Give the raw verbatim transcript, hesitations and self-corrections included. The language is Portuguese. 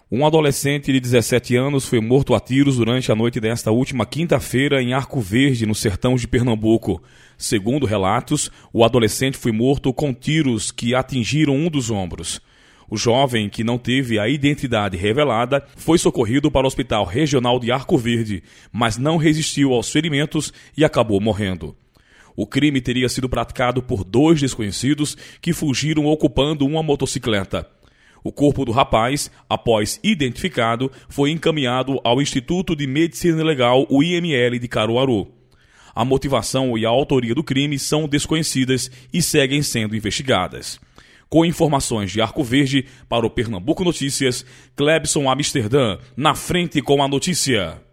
Um adolescente de dezessete anos foi morto a tiros durante a noite desta última quinta-feira em Arco Verde, no sertão de Pernambuco. Segundo relatos, o adolescente foi morto com tiros que atingiram um dos ombros. O jovem, que não teve a identidade revelada, foi socorrido para o Hospital Regional de Arco Verde, mas não resistiu aos ferimentos e acabou morrendo. O crime teria sido praticado por dois desconhecidos que fugiram ocupando uma motocicleta. O corpo do rapaz, após identificado, foi encaminhado ao Instituto de Medicina Legal, o I M L de Caruaru. A motivação e a autoria do crime são desconhecidas e seguem sendo investigadas. Com informações de Arco Verde, para o Pernambuco Notícias, Clebson Amsterdã, na frente com a notícia.